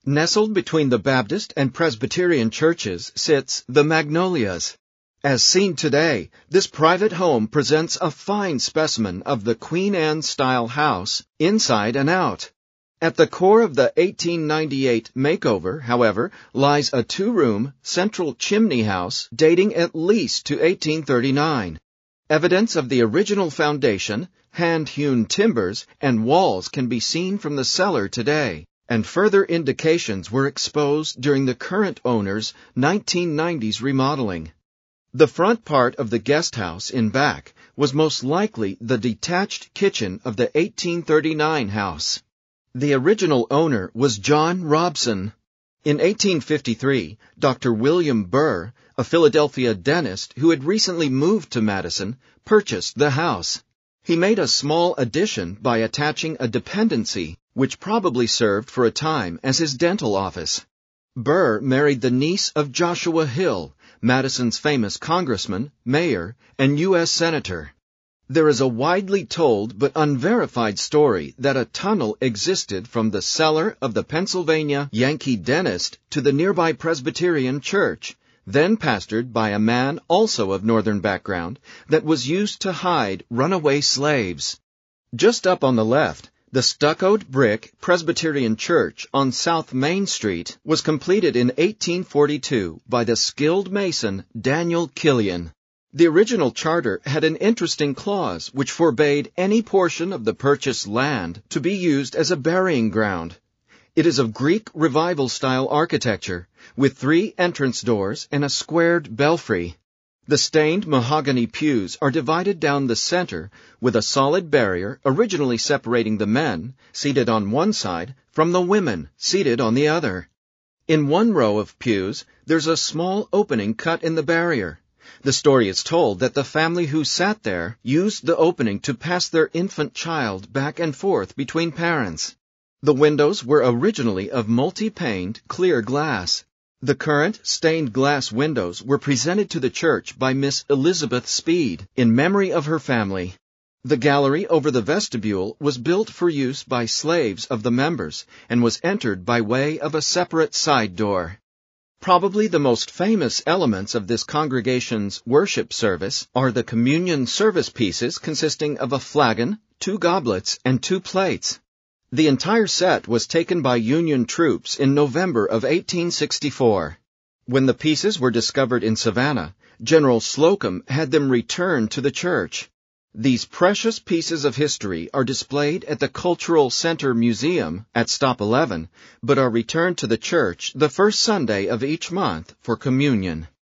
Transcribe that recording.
Nestled between the Baptist and Presbyterian churches sits the Magnolias. As seen today, this private home presents a fine specimen of the Queen Anne-style house, inside and out. At the core of the 1898 makeover, however, lies a two-room, central chimney house dating at least to 1839. Evidence of the original foundation, hand-hewn timbers, and walls can be seen from the cellar today, and further indications were exposed during the current owner's 1990s remodeling. The front part of the guest house in back was most likely the detached kitchen of the 1839 house. The original owner was John Robson. In 1853, Dr. William Burr, a Philadelphia dentist who had recently moved to Madison, purchased the house. He made a small addition by attaching a dependency, which probably served for a time as his dental office. Burr married the niece of Joshua Hill, Madison's famous congressman, mayor, and U.S. senator. There is a widely told but unverified story that a tunnel existed from the cellar of the Pennsylvania Yankee dentist to the nearby Presbyterian church, then pastored by a man also of northern background, that was used to hide runaway slaves. Just up on the left, the stuccoed brick Presbyterian Church on South Main Street was completed in 1842 by the skilled mason Daniel Killian. The original charter had an interesting clause which forbade any portion of the purchased land to be used as a burying ground. It is of Greek Revival-style architecture, with 3 entrance doors and a squared belfry. The stained mahogany pews are divided down the center with a solid barrier originally separating the men, seated on one side, from the women, seated on the other. In one row of pews, there's a small opening cut in the barrier. The story is told that the family who sat there used the opening to pass their infant child back and forth between parents. The windows were originally of multi-paned, clear glass. The current stained glass windows were presented to the church by Miss Elizabeth Speed in memory of her family. The gallery over the vestibule was built for use by slaves of the members and was entered by way of a separate side door. Probably the most famous elements of this congregation's worship service are the communion service pieces consisting of a flagon, 2 goblets, and 2 plates. The entire set was taken by Union troops in November of 1864. When the pieces were discovered in Savannah, General Slocum had them returned to the church. These precious pieces of history are displayed at the Cultural Center Museum at Stop 11, but are returned to the church the first Sunday of each month for communion.